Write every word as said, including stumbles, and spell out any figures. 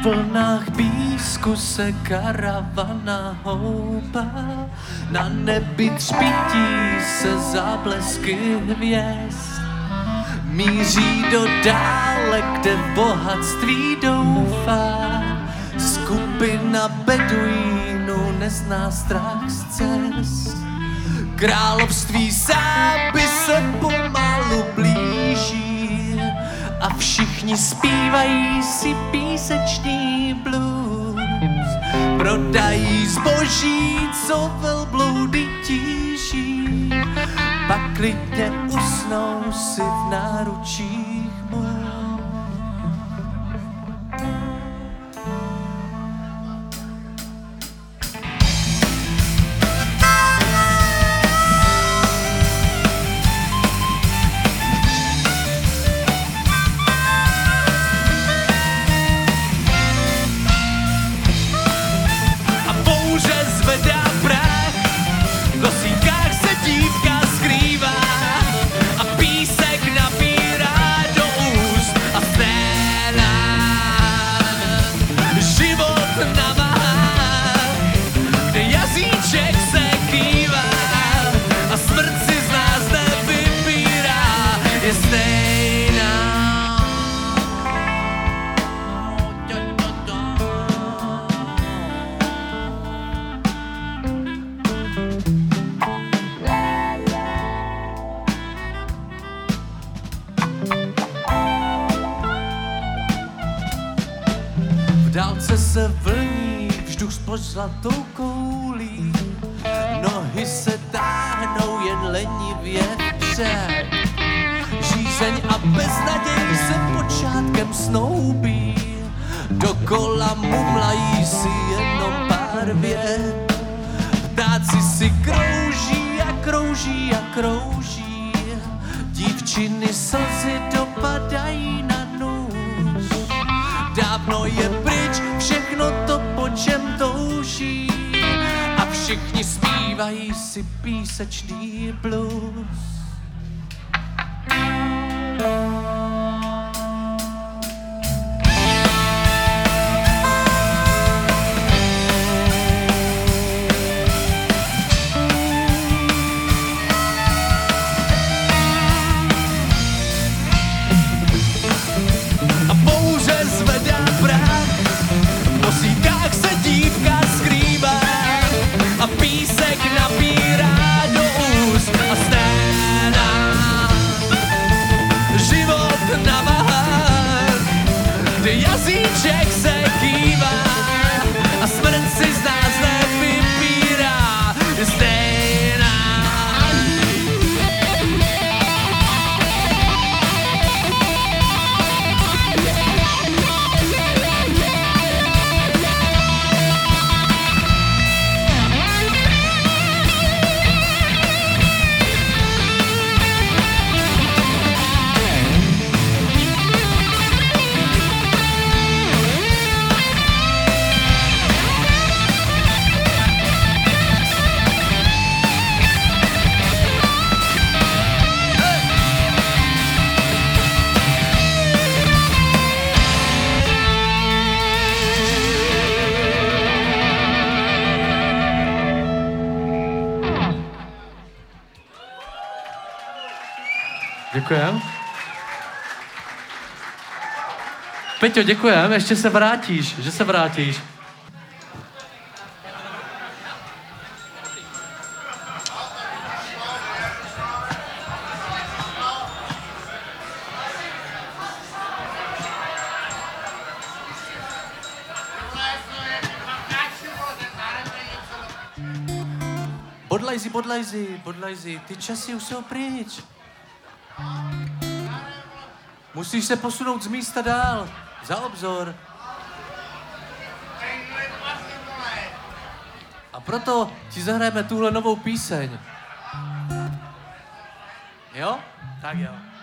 vlnách písku se karavana houpá, na nebi třpití se záblesky hvězd. Míří do dále, kde bohatství doufá, skupina beduínů nezná strach z cest. Království sáby se pomalu blíží a všichni zpívají si písečný blues. Prodají zboží, co velbloudy tíží, pak klidně usnou si v náručích můj. V dálce se vlní vzduch spod zlatou koulí, nohy se táhnou jen lenivě vpřed. Žízeň a beznaděj se počátkem snoubí, dokola mumlají si jenom pár vět. Ptáci si krouží a krouží a krouží, dívčiny slzy dopadají na nůž. Dávno je pryč všechno to, po čem touží, a všichni zpívají si písečný blues. Jazyček se kývá a smrt si z nás nevypírá, je stejná. Děkujem. Peťo, děkujem, ještě se vrátíš, že se vrátíš. Bodlajzi, bodlajzi, bodlajzi, ty časy už jsou pryč. Musíš se posunout z místa dál, za obzor. A proto ti zahrajeme tuhle novou píseň. Jo? Tak jo.